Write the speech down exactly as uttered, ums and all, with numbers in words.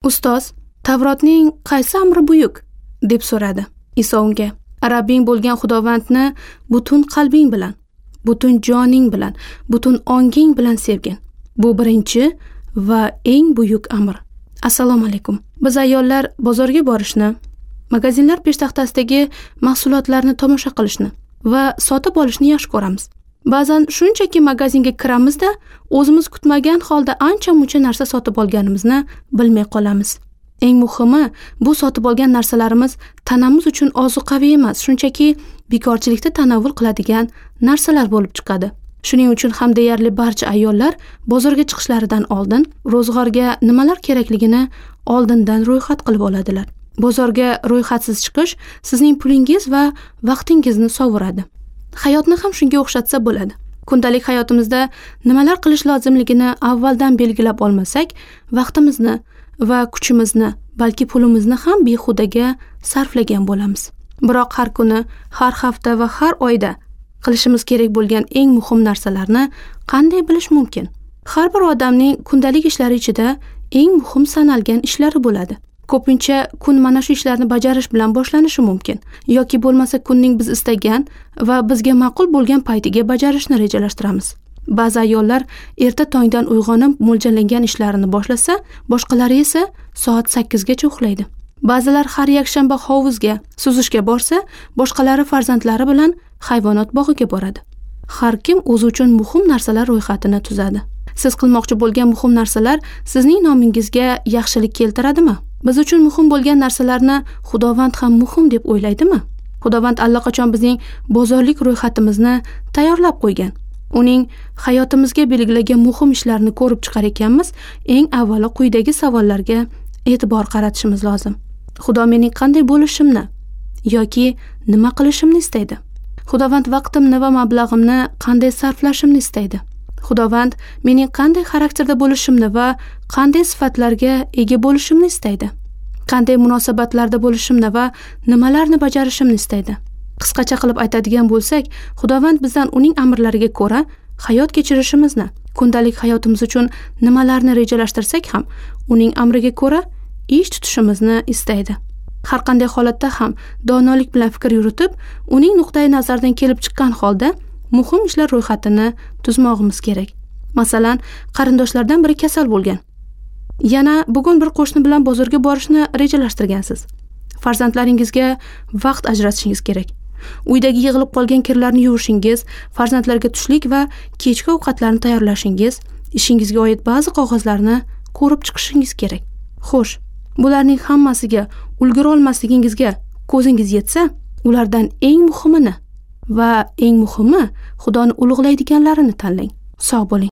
Ustoz, Tavrotning qaysi amri buyuk? Deb so'radi. Iso unga: Rabbing bo'lgan Xudovandni butun qalbing bilan, butun joning bilan, butun onging bilan sevgin. Bu birinchi va eng buyuk amr. Assalomu alaykum. Biz ayollar bozorga borishni, magazinlar peshtaxtasidagi mahsulotlarni tomosha qilishni va sotib olishni yaxshi ko'ramiz. Ba'zan shunchaki magazinga kiramizda o'zimiz kutmagan holda ancha-muncha narsa sotib olganimizni bilmay qolamiz. Eng muhimi, bu sotib olgan narsalarimiz tanamiz uchun ozuqaviy emas, shunchaki bekorchilikda tanovvul qiladigan narsalar bo'lib chiqadi. Shuning uchun ham deyarli barcha ayollar bozorga chiqishlaridan oldin ro'zg'orga nimalar kerakligini oldindan ro'yxat qilib oladilar. Bozorga ro'yxatsiz chiqish sizning pulingiz va vaqtingizni sovuradi. Hayotni ham shunga o'xshatsa bo'ladi. Kundalik hayotimizda nimalar qilish lozimligini avvaldan belgilab olmasak, vaqtimizni va kuchimizni, balki pulimizni ham behudaga sarflagan bo'lamiz. Biroq har kuni, har hafta va har oyda qilishimiz kerak bo'lgan eng muhim narsalarni qanday bilish mumkin? Har bir odamning kundalik ishlari ichida eng muhim sanalgan ishlari bo'ladi. Ko'pincha kun mana shu ishlarni bajarish bilan boshlanishi mumkin, yoki bo'lmasa kunning biz istagan va bizga ma'qul bo'lgan paytiga bajarishni rejalashtiramiz. Ba'zi ayollar erta tongdan uyg'onib mo'ljallangan ishlarini boshlasa, boshqalari esa soat sakkizgacha uxlaydi. Ba'zilar har yakshanba hovuzga, suzishga borsa, boshqalari farzandlari bilan hayvonot bog'iga boradi. Har kim o'zi uchun muhim narsalar ro'yxatini tuzadi. Siz qilmoqchi bo'lgan muhim narsalar sizning nomingizga yaxshilik keltiradimi? Biz uchun muhim bo'lgan narsalarni Xudovand ham muhim deb o'ylaydimi? Xudovand allaqachon bizning bozorlik ro'yxatimizni tayyorlab qo'ygan. Uning hayotimizga belgilagan muhim ishlarni ko'rib chiqar ekanmiz, eng avvalo quyidagi savollarga e'tibor qaratishimiz lozim. Xudo mening qanday bo'lishimni yoki nima qilishimni istaydi? Xudovand vaqtimni va mablag'imni qanday sarflashimni istaydi? Xudovand mening qanday xarakterda bo'lishimni va qanday sifatlarga ega bo'lishimni istaydi? Qanday munosabatlarda bo'lishimni va nimalarni bajarishimni istaydi? Qisqacha qilib aytadigan bo'lsak, Xudovand bizdan uning amrlariga ko'ra hayot kechirishimizni, kundalik hayotimiz uchun nimalarni rejalashtirsak ham, uning amriga ko'ra ish tutishimizni istaydi. Har qanday holatda ham donolik bilan fikr yuritib, uning nuqtai nazaridan kelib chiqqan holda muhim ishlar ro'yxatini tuzmog'imiz kerak. Masalan, qarindoshlardan biri kasal bo'lgan. Yana bugun bir qo'shni bilan bozorga borishni rejalashtirgansiz. Farzandlaringizga vaqt ajratishingiz kerak. Uydagi yig'ilib qolgan kirlarni yuvishingiz, farzandlarga tushlik va kechki ovqatlarni tayyorlashingiz, ishingizga oid ba'zi qog'ozlarni ko'rib chiqishingiz kerak. Xo'sh, bularning hammasiga ulgura olmasligingizga ko'zingiz yetsa, ulardan eng muhimini va eng muhimi Xudoni ulug'laydiganlarini tanlang. Sog' bo'ling.